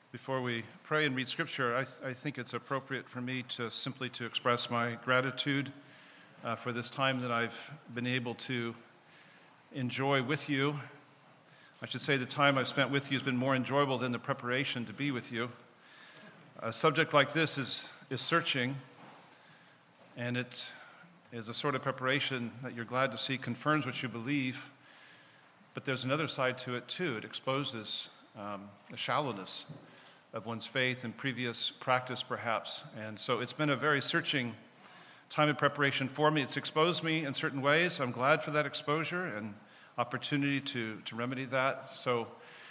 Before we pray and read Scripture, I think it's appropriate for me to simply express my gratitude for this time that I've been able to enjoy with you. I should say the time I've spent with you has been more enjoyable than the preparation to be with you. A subject like this is searching, and it is a sort of preparation that you're glad to see confirms what you believe, but there's another side to it too. It exposes the shallowness of one's faith and previous practice, perhaps. And so it's been a very searching time of preparation for me. It's exposed me in certain ways. I'm glad for that exposure and opportunity to remedy that. So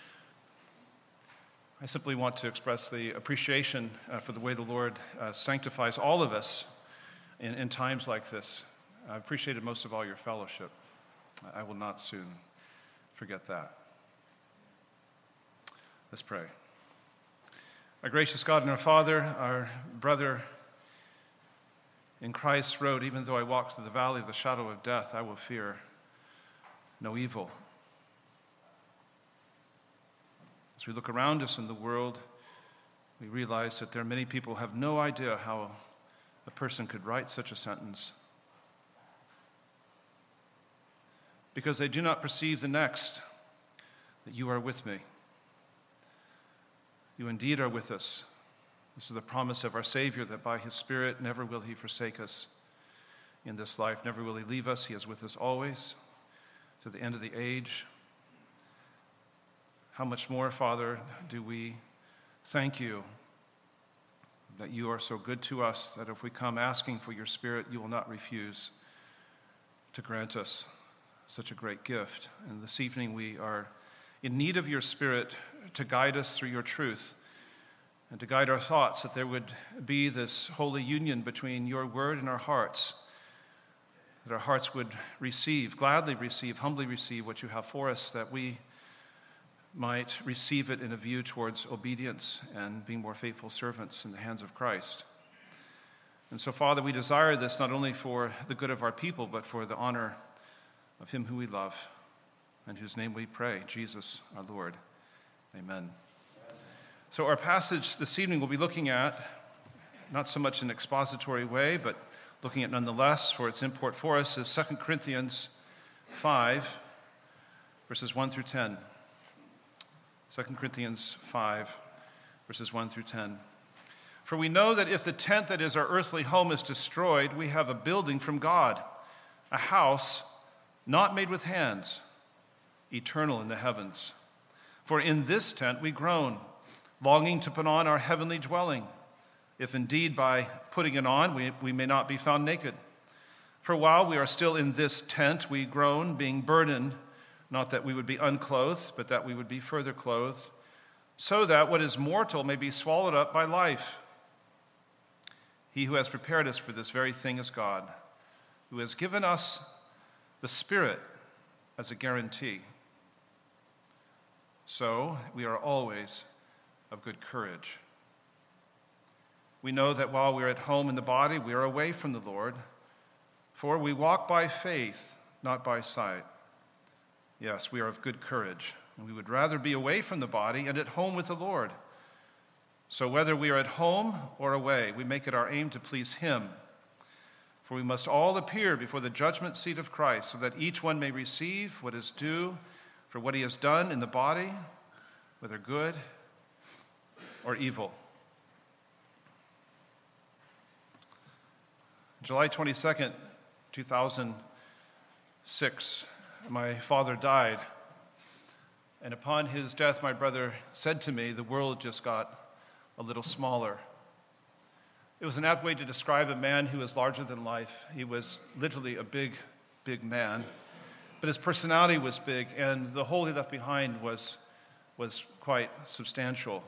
I simply want to express the appreciation for the way the Lord sanctifies all of us in times like this. I appreciated most of all your fellowship. I will not soon forget that. Let's pray. Our gracious God and our Father, our brother in Christ wrote, "Even though I walk through the valley of the shadow of death, I will fear no evil." As we look around us in the world, we realize that there are many people who have no idea how a person could write such a sentence, because they do not perceive the next, that you are with me. You indeed are with us. This is the promise of our Savior, that by his Spirit never will he forsake us in this life. Never will he leave us. He is with us always to the end of the age. How much more, Father, do we thank you that you are so good to us, that if we come asking for your Spirit, you will not refuse to grant us such a great gift. And this evening we are in need of your Spirit to guide us through your truth and to guide our thoughts, that there would be this holy union between your word and our hearts, that our hearts would gladly receive, humbly receive what you have for us, that we might receive it in a view towards obedience and being more faithful servants in the hands of Christ. And so, Father, we desire this not only for the good of our people, but for the honor of him who we love, in whose name we pray, Jesus our Lord. Amen. So our passage this evening we'll be looking at, not so much in an expository way, but looking at nonetheless for its import for us, is 2 Corinthians 5, verses 1 through 10. 2 Corinthians 5, verses 1 through 10. "For we know that if the tent that is our earthly home is destroyed, we have a building from God, a house not made with hands, eternal in the heavens. For in this tent we groan, longing to put on our heavenly dwelling, if indeed by putting it on we may not be found naked. For while we are still in this tent, we groan, being burdened, not that we would be unclothed, but that we would be further clothed, so that what is mortal may be swallowed up by life. He who has prepared us for this very thing is God, who has given us the Spirit as a guarantee. So we are always of good courage. We know that while we are at home in the body, we are away from the Lord, for we walk by faith, not by sight. Yes, we are of good courage, and we would rather be away from the body and at home with the Lord. So whether we are at home or away, we make it our aim to please him. For we must all appear before the judgment seat of Christ, so that each one may receive what is due for what he has done in the body, whether good or evil." July 22nd, 2006, my father died. And upon his death, my brother said to me, "The world just got a little smaller." It was an apt way to describe a man who was larger than life. He was literally a big, big man. But his personality was big, and the hole he left behind was quite substantial.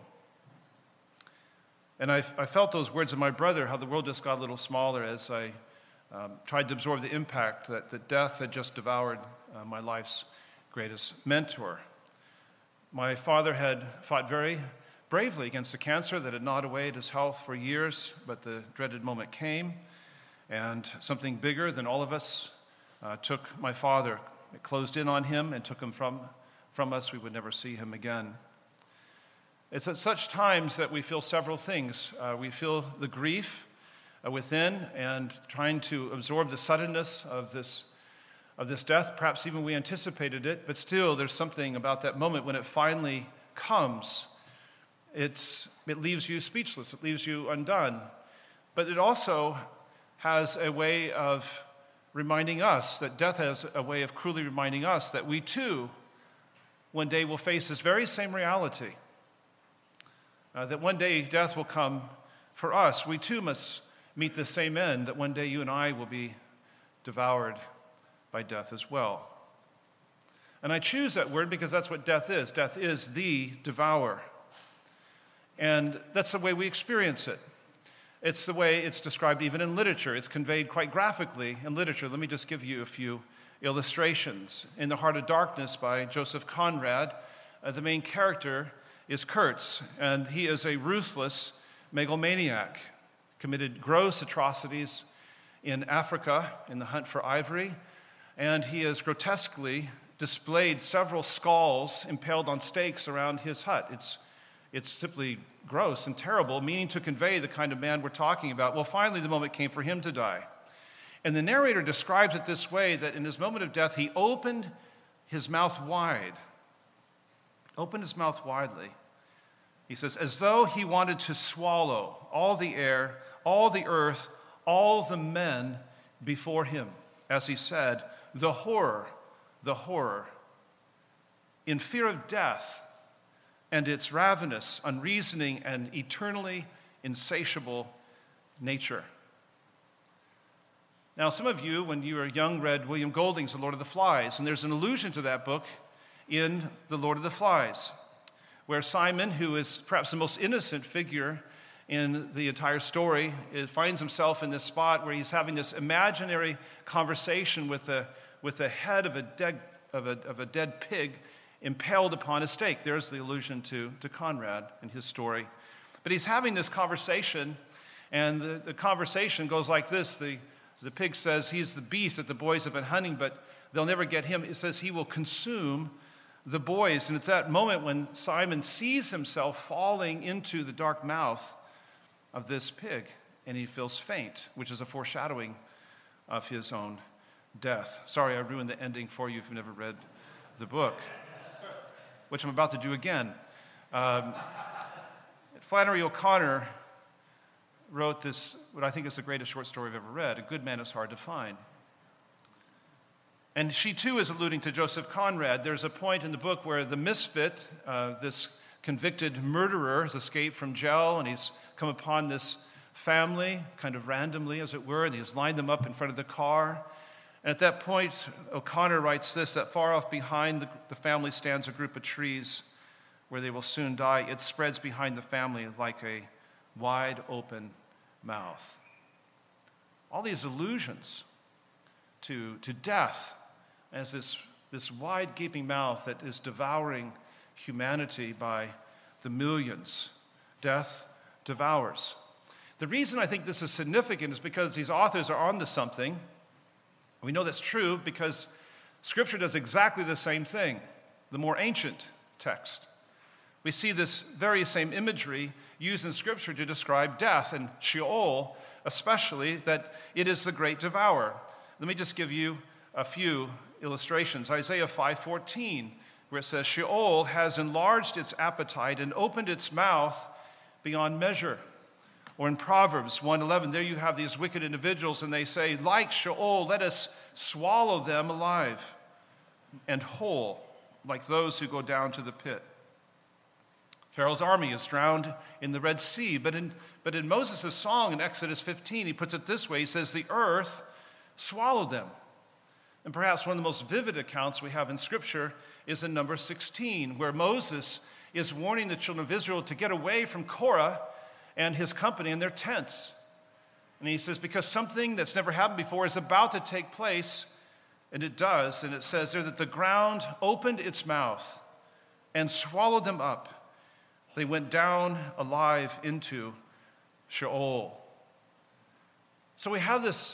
And I felt those words of my brother, how the world just got a little smaller, as I tried to absorb the impact that death had just devoured my life's greatest mentor. My father had fought very bravely against the cancer that had gnawed away at his health for years, but the dreaded moment came, and something bigger than all of us took my father. It closed in on him and took him from us. We would never see him again. It's at such times that we feel several things. We feel the grief within and trying to absorb the suddenness of this death. Perhaps even we anticipated it, but still there's something about that moment when it finally comes. It leaves you speechless. It leaves you undone. But it also has a way of reminding us, that death has a way of cruelly reminding us that we too one day will face this very same reality. That one day death will come for us. We too must meet the same end, that one day you and I will be devoured by death as well. And I choose that word because that's what death is. Death is the devourer. And that's the way we experience it. It's the way it's described even in literature. It's conveyed quite graphically in literature. Let me just give you a few illustrations. In The Heart of Darkness by Joseph Conrad, the main character is Kurtz, and he is a ruthless megalomaniac, committed gross atrocities in Africa in the hunt for ivory, and he has grotesquely displayed several skulls impaled on stakes around his hut. It's simply gross and terrible, meaning to convey the kind of man we're talking about. Well, finally, the moment came for him to die. And the narrator describes it this way, that in his moment of death, he opened his mouth wide. Opened his mouth widely. He says, as though he wanted to swallow all the air, all the earth, all the men before him. As he said, the horror, in fear of death and its ravenous, unreasoning, and eternally insatiable nature. Now, some of you, when you were young, read William Golding's The Lord of the Flies, and there's an allusion to that book in The Lord of the Flies, where Simon, who is perhaps the most innocent figure in the entire story, finds himself in this spot where he's having this imaginary conversation with the head of a dead pig impaled upon a stake. There's the allusion to Conrad and his story. But he's having this conversation, and the conversation goes like this. The pig says he's the beast that the boys have been hunting, but they'll never get him. It says he will consume the boys. And it's that moment when Simon sees himself falling into the dark mouth of this pig, and he feels faint, which is a foreshadowing of his own death. Sorry, I ruined the ending for you if you've never read the book, which I'm about to do again. Flannery O'Connor wrote this, what I think is the greatest short story I've ever read, A Good Man is Hard to Find. And she too is alluding to Joseph Conrad. There's a point in the book where the misfit, this convicted murderer, has escaped from jail, and he's come upon this family, kind of randomly, as it were, and he's lined them up in front of the car. And at that point, O'Connor writes this, that far off behind the family stands a group of trees where they will soon die. It spreads behind the family like a wide open mouth. All these allusions to death as this wide gaping mouth that is devouring humanity by the millions. Death devours. The reason I think this is significant is because these authors are onto something. We know that's true because Scripture does exactly the same thing, the more ancient text. We see this very same imagery used in Scripture to describe death, and Sheol especially, that it is the great devourer. Let me just give you a few illustrations. Isaiah 5:14, where it says, Sheol has enlarged its appetite and opened its mouth beyond measure. Or in Proverbs 1:11, there you have these wicked individuals, and they say, like Sheol, let us swallow them alive and whole, like those who go down to the pit. Pharaoh's army is drowned in the Red Sea, but in Moses' song in Exodus 15, he puts it this way. He says, the earth swallowed them. And perhaps one of the most vivid accounts we have in Scripture is in Numbers 16, where Moses is warning the children of Israel to get away from Korah and his company and their tents. And he says, because something that's never happened before is about to take place, and it does. And it says there that the ground opened its mouth and swallowed them up. They went down alive into Sheol. So we have this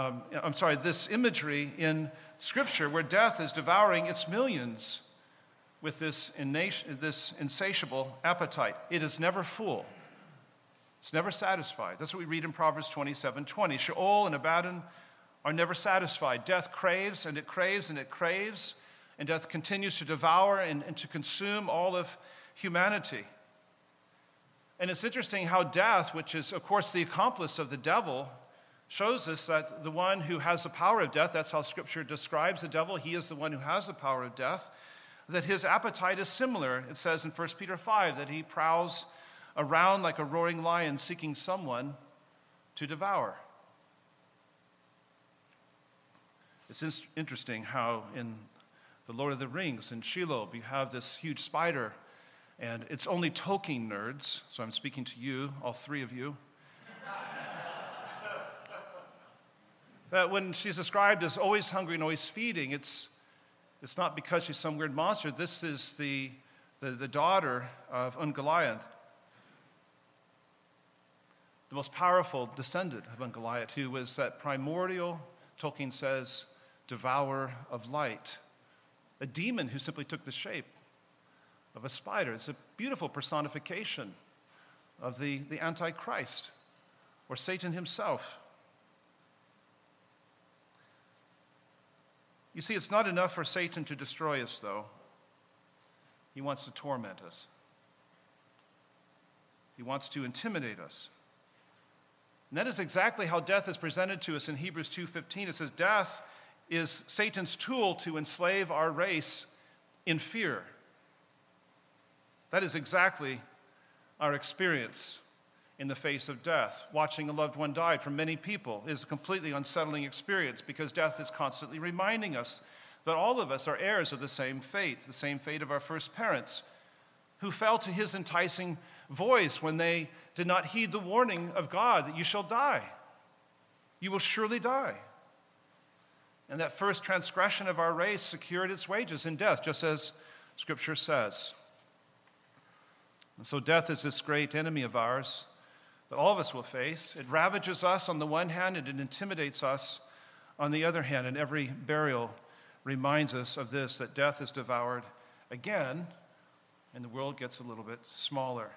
this imagery in Scripture where death is devouring its millions. with this insatiable appetite. It is never full. It's never satisfied. That's what we read in Proverbs 27:20. Sheol and Abaddon are never satisfied. Death craves and it craves and it craves, and death continues to devour and to consume all of humanity. And it's interesting how death, which is, of course, the accomplice of the devil, shows us that the one who has the power of death, that's how Scripture describes the devil, he is the one who has the power of death, that his appetite is similar. It says in 1 Peter 5 that he prowls around like a roaring lion seeking someone to devour. It's interesting how in the Lord of the Rings, in Shelob, you have this huge spider, and it's only Tolkien nerds, so I'm speaking to you, all three of you, that when she's described as always hungry and always feeding, it's not because she's some weird monster. This is the daughter of Ungoliath, the most powerful descendant of Ungoliath, who was that primordial, Tolkien says, devourer of light, a demon who simply took the shape of a spider. It's a beautiful personification of the Antichrist, or Satan himself. You see, it's not enough for Satan to destroy us, though. He wants to torment us. He wants to intimidate us. And that is exactly how death is presented to us in Hebrews 2:15. It says, death is Satan's tool to enslave our race in fear. That is exactly our experience in the face of death. Watching a loved one die for many people is a completely unsettling experience, because death is constantly reminding us that all of us are heirs of the same fate of our first parents, who fell to his enticing voice when they did not heed the warning of God that you shall die. You will surely die. And that first transgression of our race secured its wages in death, just as Scripture says. And so death is this great enemy of ours that all of us will face. It ravages us on the one hand, and it intimidates us on the other hand. And every burial reminds us of this, that death is devoured again, and the world gets a little bit smaller.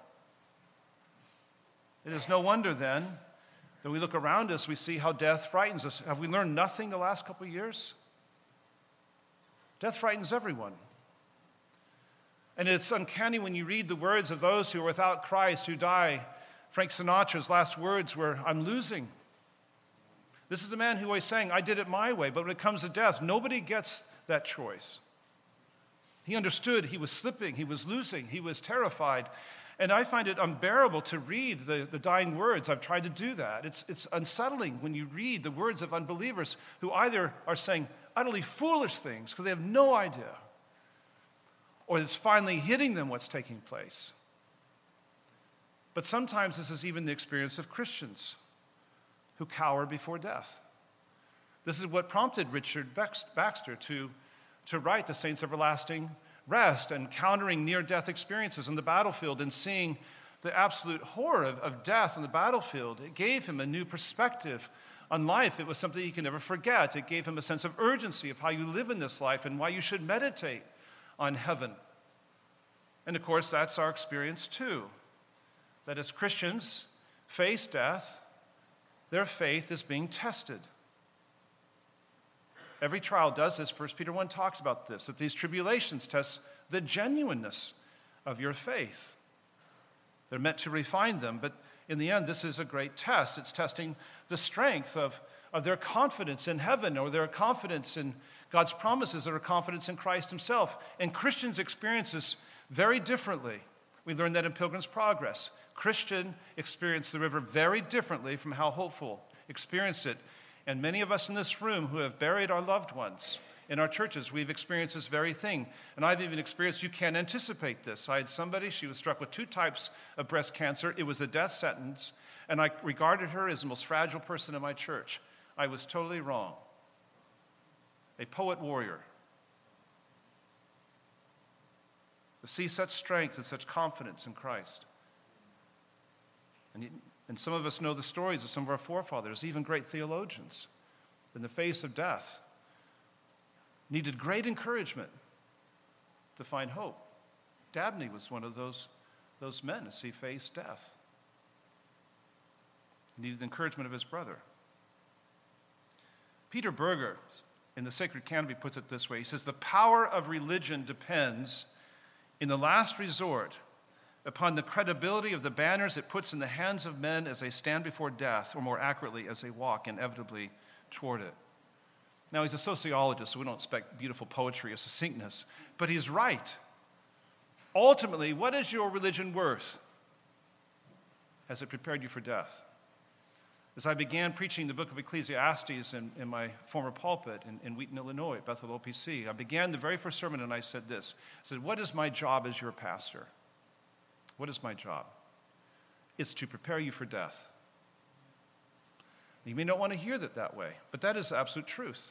It is no wonder then that we look around us, we see how death frightens us. Have we learned nothing the last couple of years? Death frightens everyone. And it's uncanny when you read the words of those who are without Christ, who die. Frank Sinatra's last words were, I'm losing. This is a man who was saying, I did it my way, but when it comes to death, nobody gets that choice. He understood he was slipping, he was losing, he was terrified. And I find it unbearable to read the dying words. I've tried to do that. It's unsettling when you read the words of unbelievers who either are saying utterly foolish things because they have no idea, or it's finally hitting them what's taking place. But sometimes this is even the experience of Christians who cower before death. This is what prompted Richard Baxter to write The Saints' Everlasting Rest, and countering near-death experiences on the battlefield and seeing the absolute horror of death on the battlefield. It gave him a new perspective on life. It was something he can never forget. It gave him a sense of urgency of how you live in this life and why you should meditate on heaven. And of course, that's our experience too, that as Christians face death, their faith is being tested. Every trial does this. 1 Peter 1 talks about this, that these tribulations test the genuineness of your faith. They're meant to refine them, but in the end, this is a great test. It's testing the strength of their confidence in heaven, or their confidence in God's promises, or their confidence in Christ himself. And Christians experience this very differently. We learned that in Pilgrim's Progress. Christian experienced the river very differently from how hopeful experienced it. And many of us in this room who have buried our loved ones in our churches, we've experienced this very thing. And I've even experienced, you can't anticipate this. I had somebody, she was struck with 2 types of breast cancer. It was a death sentence, and I regarded her as the most fragile person in my church. I was totally wrong. A poet warrior. To see such strength and such confidence in Christ. And some of us know the stories of some of our forefathers, even great theologians, in the face of death, needed great encouragement to find hope. Dabney was one of those men as he faced death. He needed the encouragement of his brother. Peter Berger, in The Sacred Canopy, puts it this way. He says, the power of religion depends, in the last resort, upon the credibility of the banners it puts in the hands of men as they stand before death, or more accurately, as they walk inevitably toward it. Now, he's a sociologist, so we don't expect beautiful poetry or succinctness, but he's right. Ultimately, what is your religion worth? Has it prepared you for death? As I began preaching the book of Ecclesiastes in my former pulpit in Wheaton, Illinois, at Bethel OPC, I began the very first sermon and I said this. I said, what is my job as your pastor? What is my job? It's to prepare you for death. You may not want to hear that way, but that is the absolute truth.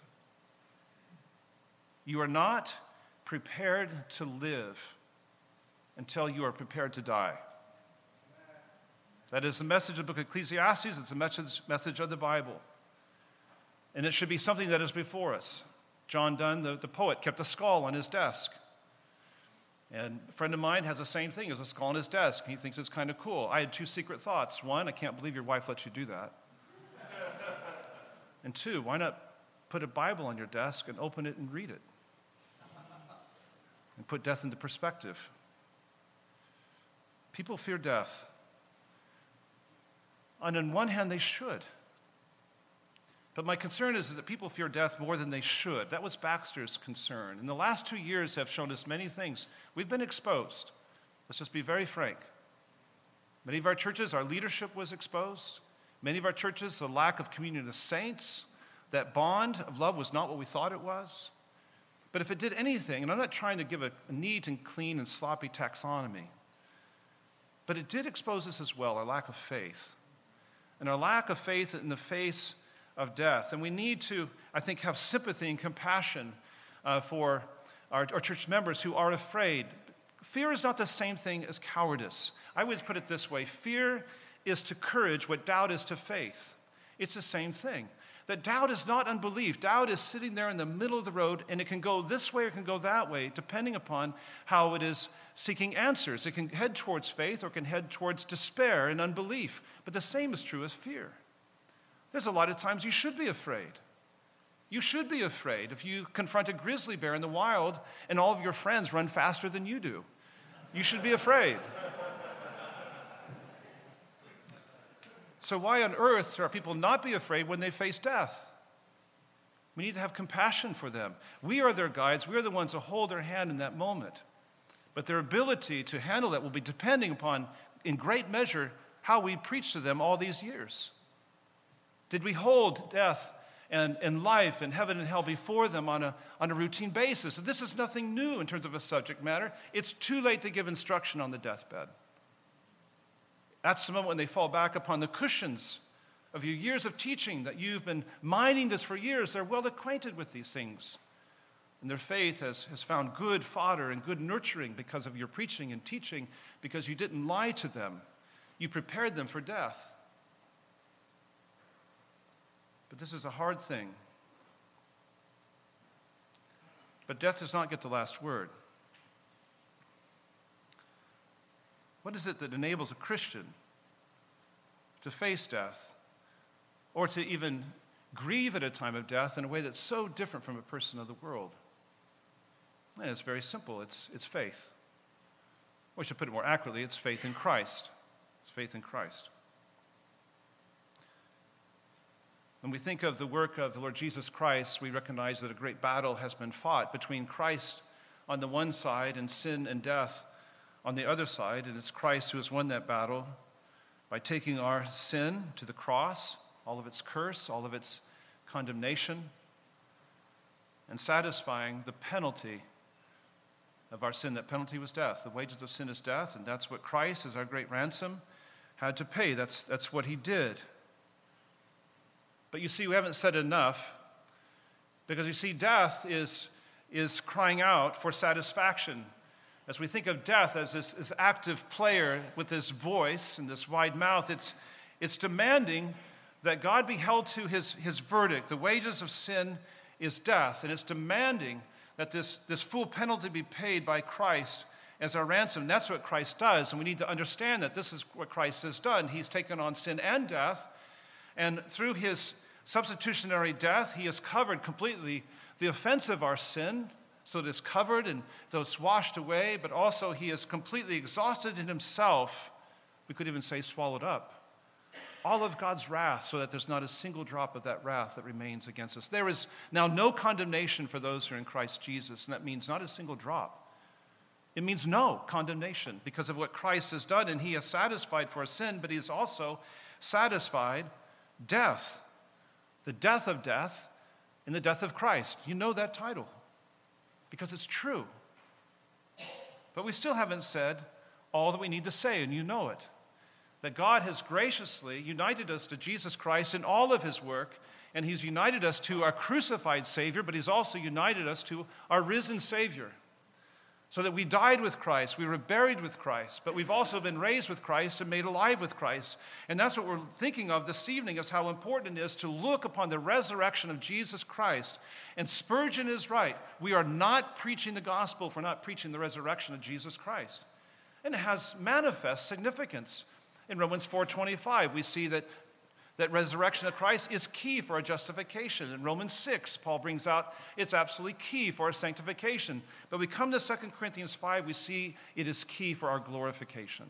You are not prepared to live until you are prepared to die. That is the message of the book of Ecclesiastes. It's a message of the Bible. And it should be something that is before us. John Donne, the poet, kept a skull on his desk. And a friend of mine has the same thing, as a skull on his desk. He thinks it's kind of cool. I had two secret thoughts. One, I can't believe your wife lets you do that. And two, why not put a Bible on your desk and open it and read it? And put death into perspective. People fear death. And on one hand, they should. But my concern is that people fear death more than they should. That was Baxter's concern. And the last 2 years have shown us many things. We've been exposed. Let's just be very frank. Many of our churches, our leadership was exposed. Many of our churches, the lack of communion of saints, that bond of love was not what we thought it was. But if it did anything, and I'm not trying to give a neat and clean and sloppy taxonomy, but it did expose us as well, our lack of faith. And our lack of faith in the face of death. And we need to, I think, have sympathy and compassion for our church members who are afraid. Fear is not the same thing as cowardice. I would put it this way. Fear is to courage what doubt is to faith. It's the same thing. That doubt is not unbelief. Doubt is sitting there in the middle of the road, and it can go this way or it can go that way, depending upon how it is seeking answers. It can head towards faith or it can head towards despair and unbelief. But the same is true as fear. There's a lot of times you should be afraid. You should be afraid if you confront a grizzly bear in the wild and all of your friends run faster than you do. You should be afraid. So why on earth should our people not be afraid when they face death? We need to have compassion for them. We are their guides. We are the ones who hold their hand in that moment. But their ability to handle that will be depending upon, in great measure, how we preach to them all these years. Did we hold death and life and heaven and hell before them on a routine basis? And this is nothing new in terms of a subject matter. It's too late to give instruction on the deathbed. That's the moment when they fall back upon the cushions of your years of teaching, that you've been mining this for years. They're well acquainted with these things. And their faith has found good fodder and good nurturing because of your preaching and teaching, because you didn't lie to them. You prepared them for death. But this is a hard thing. But death does not get the last word. What is it that enables a Christian to face death, or to even grieve at a time of death in a way that's so different from a person of the world? And it's very simple. It's faith. Or I should put it more accurately, it's faith in Christ. It's faith in Christ. When we think of the work of the Lord Jesus Christ, we recognize that a great battle has been fought between Christ on the one side and sin and death on the other side, and it's Christ who has won that battle by taking our sin to the cross, all of its curse, all of its condemnation, and satisfying the penalty of our sin. That penalty was death. The wages of sin is death, and that's what Christ, as our great ransom, had to pay. That's what he did. But you see, we haven't said enough, because you see, death is crying out for satisfaction. As we think of death as this active player with this voice and this wide mouth, it's demanding that God be held to his verdict. The wages of sin is death, and it's demanding that this full penalty be paid by Christ as our ransom. That's what Christ does, and we need to understand that this is what Christ has done. He's taken on sin and death, and through his substitutionary death, he has covered completely the offense of our sin, so it is covered and though it's washed away, but also he is completely exhausted in himself. We could even say swallowed up all of God's wrath, so that there's not a single drop of that wrath that remains against us. There is now no condemnation for those who are in Christ Jesus, and that means not a single drop. It means no condemnation because of what Christ has done, and he has satisfied for our sin, but he has also satisfied death, the death of death in the death of Christ. You know that title because it's true. But we still haven't said all that we need to say, and you know it. That God has graciously united us to Jesus Christ in all of his work, and he's united us to our crucified Savior, but he's also united us to our risen Savior. So that we died with Christ, we were buried with Christ, but we've also been raised with Christ and made alive with Christ. And that's what we're thinking of this evening, is how important it is to look upon the resurrection of Jesus Christ. And Spurgeon is right. We are not preaching the gospel if we're not preaching the resurrection of Jesus Christ. And it has manifest significance. In Romans 4:25, we see that resurrection of Christ is key for our justification. In Romans 6, Paul brings out it's absolutely key for our sanctification. But we come to 2 Corinthians 5, we see it is key for our glorification.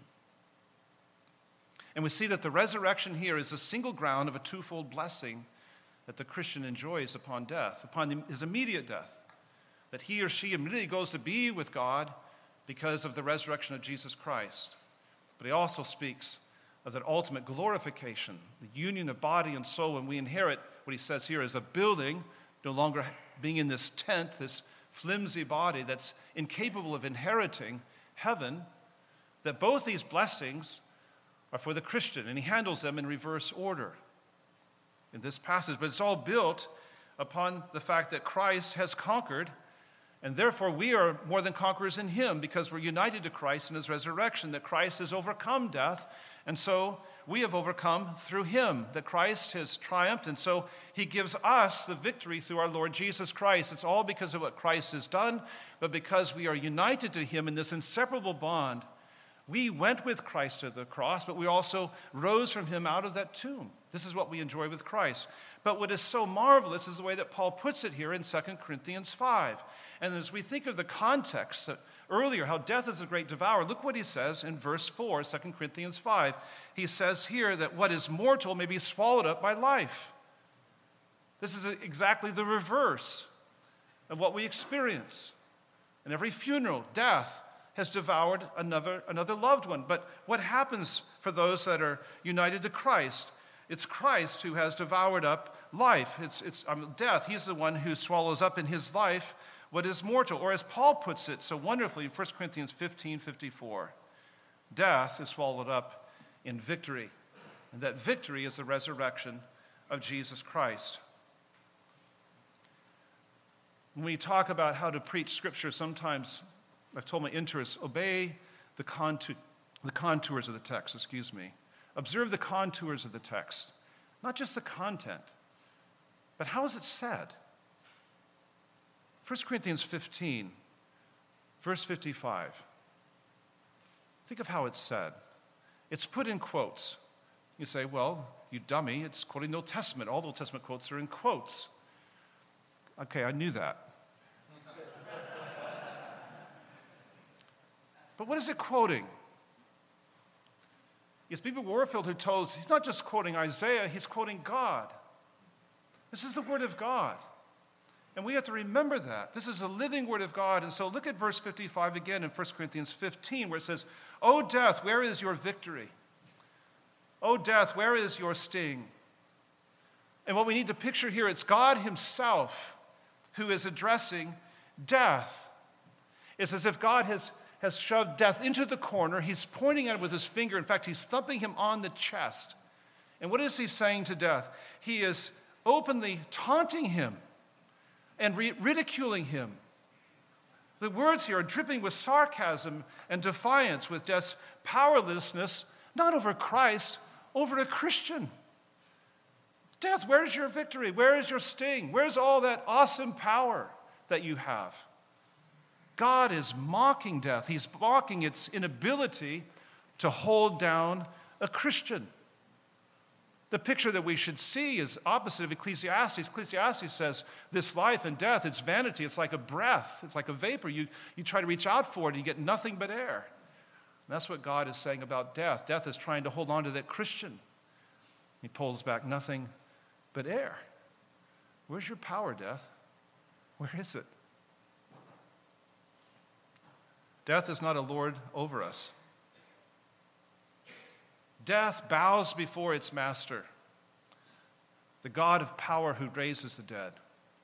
And we see that the resurrection here is a single ground of a twofold blessing that the Christian enjoys upon death, upon his immediate death, that he or she immediately goes to be with God because of the resurrection of Jesus Christ. But he also speaks of that ultimate glorification, the union of body and soul, when we inherit what he says here is a building, no longer being in this tent, this flimsy body that's incapable of inheriting heaven, that both these blessings are for the Christian, and he handles them in reverse order in this passage. But it's all built upon the fact that Christ has conquered, and therefore we are more than conquerors in him because we're united to Christ in his resurrection, that Christ has overcome death, and so we have overcome through him, that Christ has triumphed, and so he gives us the victory through our Lord Jesus Christ. It's all because of what Christ has done, but because we are united to him in this inseparable bond. We went with Christ to the cross, but we also rose from him out of that tomb. This is what we enjoy with Christ. But what is so marvelous is the way that Paul puts it here in 2 Corinthians 5. And as we think of the context earlier, how death is a great devourer, look what he says in verse 4, 2 Corinthians 5. He says here that what is mortal may be swallowed up by life. This is exactly the reverse of what we experience. In every funeral, death has devoured another loved one. But what happens for those that are united to Christ? It's Christ who has devoured up life. It's death. He's the one who swallows up in his life what is mortal. Or as Paul puts it so wonderfully in 1 Corinthians 15:54, death is swallowed up in victory. And that victory is the resurrection of Jesus Christ. When we talk about how to preach Scripture, sometimes I've told my interests, obey the contours of the text, Observe the contours of the text, not just the content, but how is it said? 1 Corinthians 15, verse 55. Think of how it's said. It's put in quotes. You say, well, you dummy, it's quoting the Old Testament. All the Old Testament quotes are in quotes. Okay, I knew that. But what is it quoting? It's B.B. Warfield who told us he's not just quoting Isaiah, he's quoting God. This is the Word of God. And we have to remember that. This is a living Word of God. And so look at verse 55 again in 1 Corinthians 15, where it says, O death, where is your victory? O death, where is your sting? And what we need to picture here, it's God himself who is addressing death. It's as if God has shoved death into the corner. He's pointing at it with his finger. In fact, he's thumping him on the chest. And what is he saying to death? He is openly taunting him and ridiculing him. The words here are dripping with sarcasm and defiance, with death's powerlessness, not over Christ, over a Christian. Death, where's your victory? Where is your sting? Where's all that awesome power that you have? God is mocking death. He's mocking its inability to hold down a Christian. The picture that we should see is opposite of Ecclesiastes. Ecclesiastes says this life and death, it's vanity. It's like a breath. It's like a vapor. You try to reach out for it, and you get nothing but air. And that's what God is saying about death. Death is trying to hold on to that Christian. He pulls back nothing but air. Where's your power, death? Where is it? Death is not a lord over us. Death bows before its master, the God of power who raises the dead.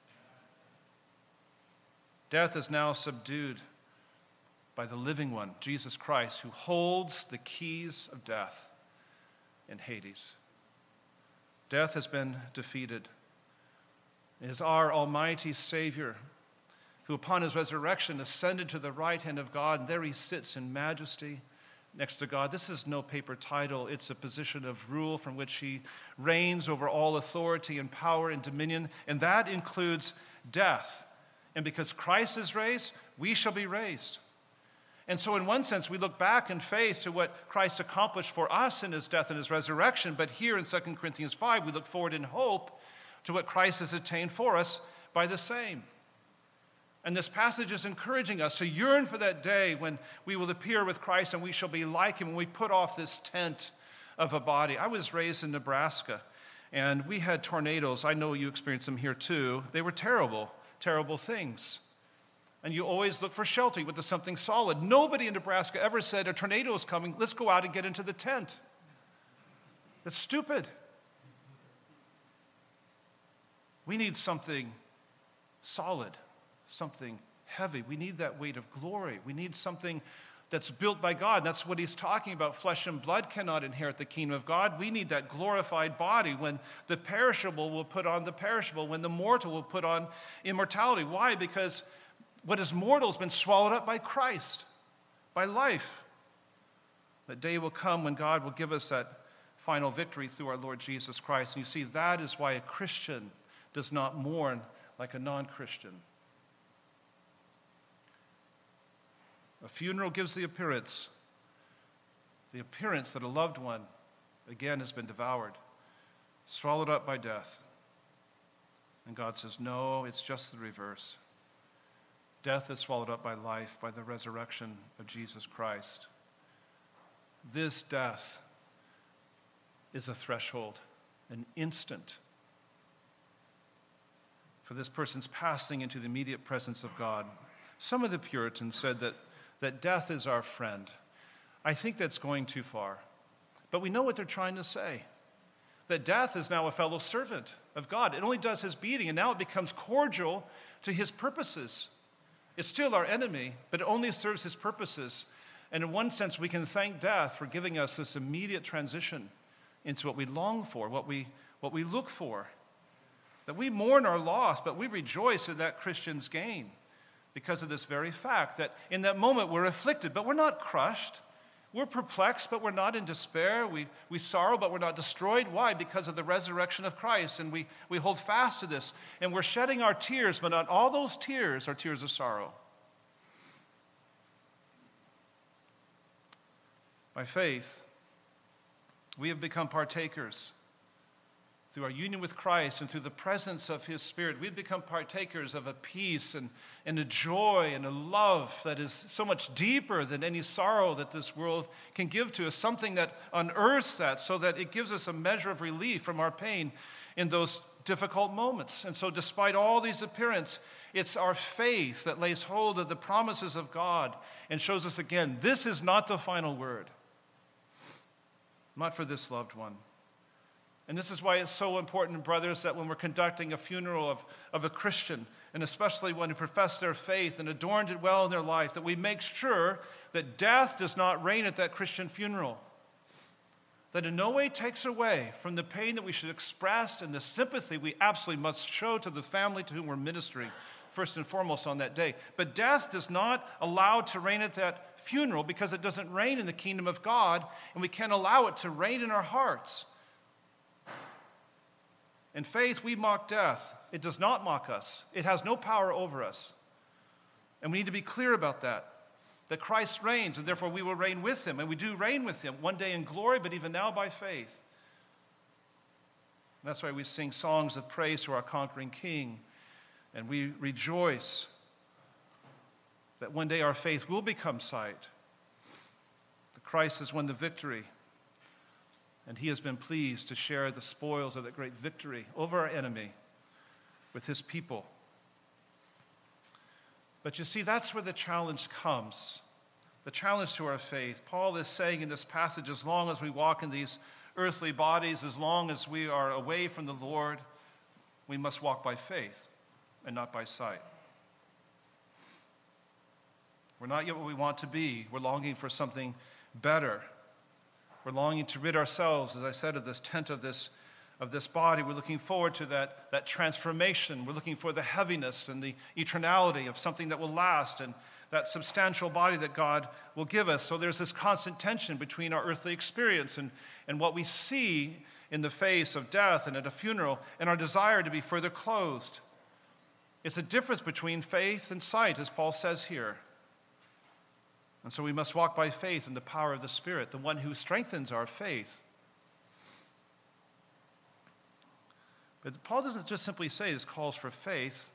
Death is now subdued by the living one, Jesus Christ, who holds the keys of death in Hades. Death has been defeated. It is our almighty Savior who upon his resurrection ascended to the right hand of God, and there he sits in majesty next to God. This is no paper title. It's a position of rule from which he reigns over all authority and power and dominion, and that includes death. And because Christ is raised, we shall be raised. And so in one sense, we look back in faith to what Christ accomplished for us in his death and his resurrection, but here in 2 Corinthians 5, we look forward in hope to what Christ has attained for us by the same. And this passage is encouraging us to yearn for that day when we will appear with Christ and we shall be like him, when we put off this tent of a body. I was raised in Nebraska, and we had tornadoes. I know you experienced them here too. They were terrible, terrible things. And you always look for shelter with something solid. Nobody in Nebraska ever said, a tornado is coming, let's go out and get into the tent. That's stupid. We need something solid, something heavy. We need that weight of glory. We need something that's built by God. That's what he's talking about. Flesh and blood cannot inherit the kingdom of God. We need that glorified body when the perishable will put on the perishable, when the mortal will put on immortality. Why? Because what is mortal has been swallowed up by Christ, by life. That day will come when God will give us that final victory through our Lord Jesus Christ. And you see, that is why a Christian does not mourn like a non-Christian. A funeral gives the appearance that a loved one, again, has been devoured, swallowed up by death. And God says, no, it's just the reverse. Death is swallowed up by life, by the resurrection of Jesus Christ. This death is a threshold, an instant for this person's passing into the immediate presence of God. Some of the Puritans said that death is our friend. I think that's going too far. But we know what they're trying to say. That death is now a fellow servant of God. It only does his bidding, and now it becomes cordial to his purposes. It's still our enemy, but it only serves his purposes. And in one sense, we can thank death for giving us this immediate transition into what we long for, what we look for. That we mourn our loss, but we rejoice in that Christian's gain because of this very fact that in that moment we're afflicted, but we're not crushed. We're perplexed, but we're not in despair. We sorrow, but we're not destroyed. Why? Because of the resurrection of Christ, and we hold fast to this. And we're shedding our tears, but not all those tears are tears of sorrow. By faith, we have become partakers. Through our union with Christ and through the presence of his Spirit, we've become partakers of a peace and a joy and a love that is so much deeper than any sorrow that this world can give to us, something that unearths that so that it gives us a measure of relief from our pain in those difficult moments. And so despite all these appearances, it's our faith that lays hold of the promises of God and shows us again, this is not the final word. Not for this loved one. And this is why it's so important, brothers, that when we're conducting a funeral of a Christian, and especially one who professed their faith and adorned it well in their life, that we make sure that death does not reign at that Christian funeral. That in no way takes away from the pain that we should express and the sympathy we absolutely must show to the family to whom we're ministering, first and foremost on that day. But death does not allow it to reign at that funeral because it doesn't reign in the kingdom of God, and we can't allow it to reign in our hearts. In faith, we mock death. It does not mock us. It has no power over us. And we need to be clear about that Christ reigns, and therefore we will reign with him. And we do reign with him, one day in glory, but even now by faith. And that's why we sing songs of praise to our conquering King. And we rejoice that one day our faith will become sight. That Christ has won the victory. And he has been pleased to share the spoils of that great victory over our enemy with his people. But you see, that's where the challenge comes. The challenge to our faith. Paul is saying in this passage, as long as we walk in these earthly bodies, as long as we are away from the Lord, we must walk by faith and not by sight. We're not yet what we want to be. We're longing for something better. We're longing to rid ourselves, as I said, of this tent of this body. We're looking forward to that transformation. We're looking for the heaviness and the eternality of something that will last and that substantial body that God will give us. So there's this constant tension between our earthly experience and what we see in the face of death and at a funeral and our desire to be further clothed. It's a difference between faith and sight, as Paul says here. And so we must walk by faith in the power of the Spirit, the one who strengthens our faith. But Paul doesn't just simply say this calls for faith.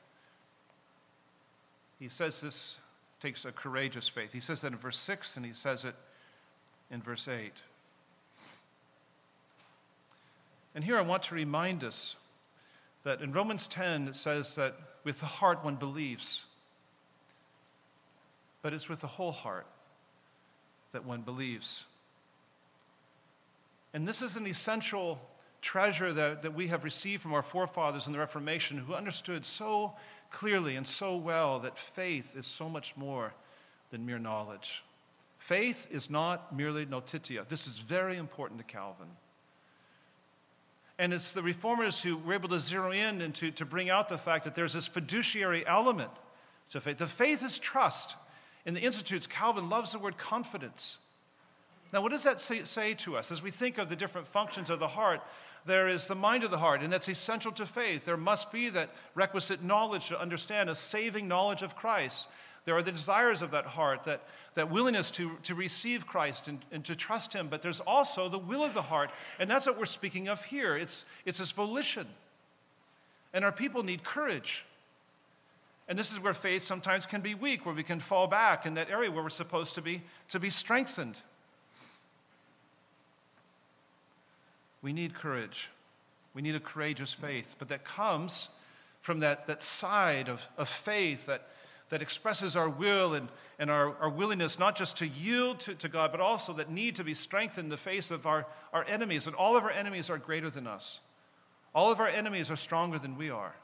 He says this takes a courageous faith. He says that in verse 6, and he says it in verse 8. And here I want to remind us that in Romans 10 it says that with the heart one believes, but it's with the whole heart that one believes. And this is an essential treasure that we have received from our forefathers in the Reformation, who understood so clearly and so well that faith is so much more than mere knowledge. Faith is not merely notitia. This is very important to Calvin. And it's the reformers who were able to zero in and to bring out the fact that there's this fiduciary element to faith. The faith is trust. In the Institutes, Calvin loves the word confidence. Now, what does that say to us? As we think of the different functions of the heart, there is the mind of the heart, and that's essential to faith. There must be that requisite knowledge to understand, a saving knowledge of Christ. There are the desires of that heart, that willingness to receive Christ and to trust him. But there's also the will of the heart, and that's what we're speaking of here. It's this volition. And our people need courage. And this is where faith sometimes can be weak, where we can fall back in that area where we're supposed to be strengthened. We need courage. We need a courageous faith, but that comes from that side of faith that expresses our will and our willingness not just to yield to God, but also that need to be strengthened in the face of our enemies. And all of our enemies are greater than us. All of our enemies are stronger than we are.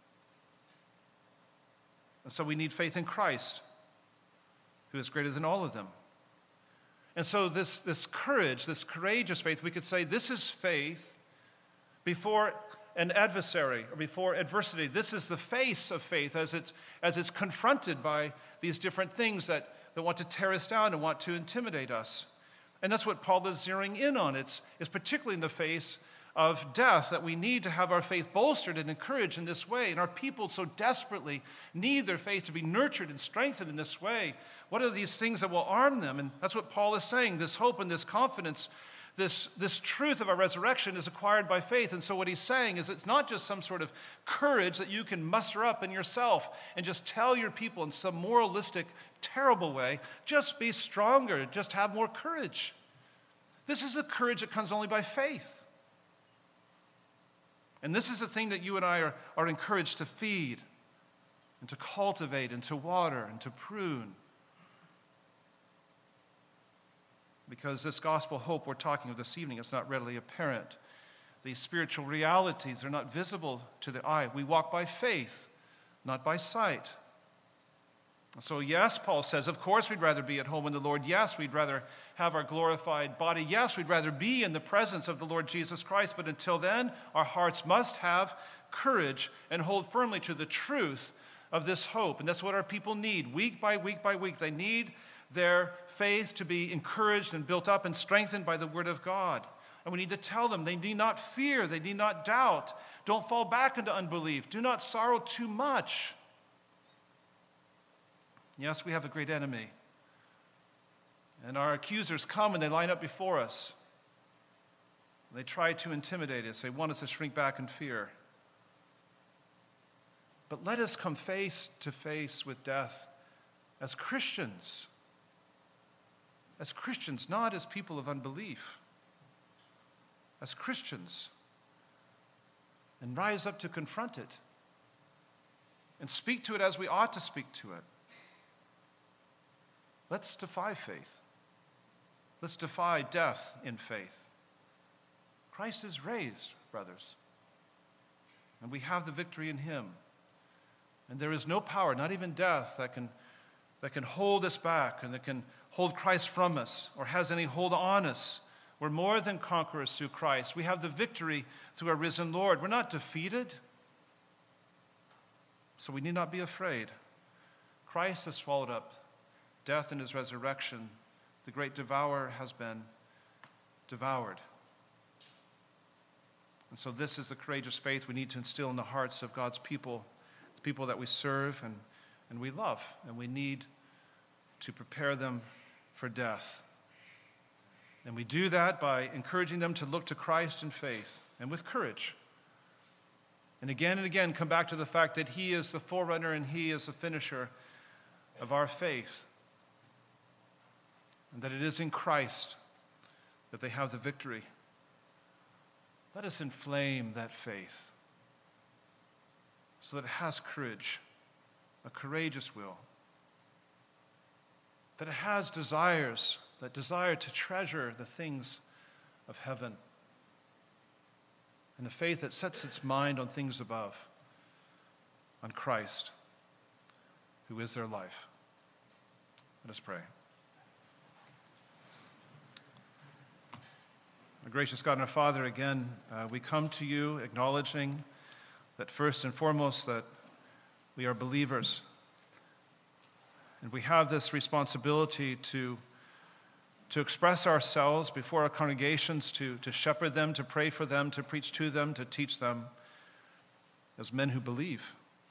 And so we need faith in Christ, who is greater than all of them. And so this courage, this courageous faith, we could say this is faith before an adversary or before adversity. This is the face of faith as it's confronted by these different things that want to tear us down and want to intimidate us. And that's what Paul is zeroing in on. It's particularly in the face of death that we need to have our faith bolstered and encouraged in this way. And our people so desperately need their faith to be nurtured and strengthened in this way. What are these things that will arm them? And that's what Paul is saying. This hope and this confidence, this truth of our resurrection is acquired by faith. And so what he's saying is it's not just some sort of courage that you can muster up in yourself and just tell your people in some moralistic, terrible way, just be stronger, just have more courage. This is a courage that comes only by faith. And this is the thing that you and I are encouraged to feed and to cultivate and to water and to prune. Because this gospel hope we're talking of this evening is not readily apparent. These spiritual realities are not visible to the eye. We walk by faith, not by sight. So yes, Paul says, of course we'd rather be at home in the Lord. Yes, we'd rather have our glorified body. Yes, we'd rather be in the presence of the Lord Jesus Christ. But until then, our hearts must have courage and hold firmly to the truth of this hope. And that's what our people need. Week by week by week, they need their faith to be encouraged and built up and strengthened by the word of God. And we need to tell them they need not fear, they need not doubt. Don't fall back into unbelief. Do not sorrow too much. Yes, we have a great enemy. And our accusers come and they line up before us. They try to intimidate us. They want us to shrink back in fear. But let us come face to face with death as Christians. As Christians, not as people of unbelief. As Christians. And rise up to confront it. And speak to it as we ought to speak to it. Let's defy faith. Let's defy death in faith. Christ is raised, brothers. And we have the victory in him. And there is no power, not even death, that can hold us back and that can hold Christ from us or has any hold on us. We're more than conquerors through Christ. We have the victory through our risen Lord. We're not defeated, so we need not be afraid. Christ has swallowed up death in his resurrection. The great devourer has been devoured. And so this is the courageous faith we need to instill in the hearts of God's people, the people that we serve and we love, and we need to prepare them for death. And we do that by encouraging them to look to Christ in faith and with courage. And again come back to the fact that he is the forerunner and he is the finisher of our faith. And that it is in Christ that they have the victory. Let us inflame that faith so that it has courage, a courageous will. That it has desires, that desire to treasure the things of heaven. And a faith that sets its mind on things above, on Christ, who is their life. Let us pray. Our gracious God and our Father, again, we come to you acknowledging that first and foremost that we are believers. And we have this responsibility to express ourselves before our congregations, to shepherd them, to pray for them, to preach to them, to teach them as men who believe.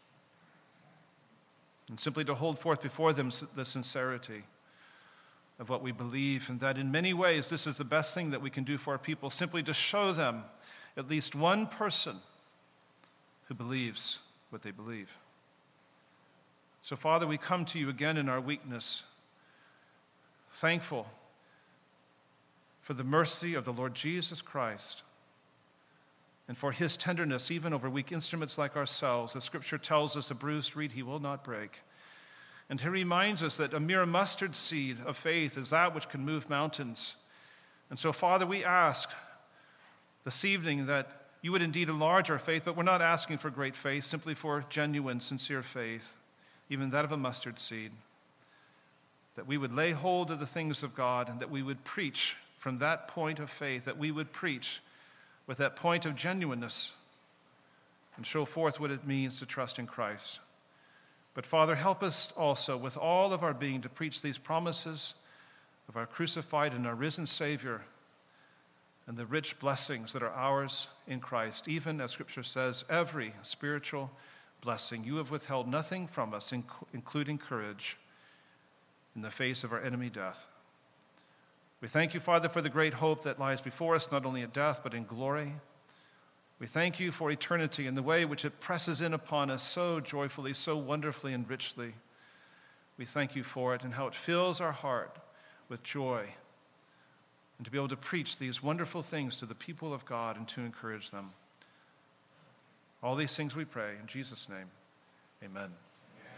And simply to hold forth before them the sincerity of what we believe, and that in many ways this is the best thing that we can do for our people, simply to show them at least one person who believes what they believe. So, Father, we come to you again in our weakness, thankful for the mercy of the Lord Jesus Christ and for his tenderness even over weak instruments like ourselves. The Scripture tells us a bruised reed he will not break. And he reminds us that a mere mustard seed of faith is that which can move mountains. And so, Father, we ask this evening that you would indeed enlarge our faith, but we're not asking for great faith, simply for genuine, sincere faith, even that of a mustard seed. That we would lay hold of the things of God and that we would preach from that point of faith, that we would preach with that point of genuineness and show forth what it means to trust in Christ. But Father, help us also with all of our being to preach these promises of our crucified and our risen Savior and the rich blessings that are ours in Christ, even as Scripture says, every spiritual blessing. You have withheld nothing from us, including courage in the face of our enemy death. We thank you, Father, for the great hope that lies before us, not only in death, but in glory. We thank you for eternity and the way which it presses in upon us so joyfully, so wonderfully and richly. We thank you for it and how it fills our heart with joy and to be able to preach these wonderful things to the people of God and to encourage them. All these things we pray in Jesus' name. Amen.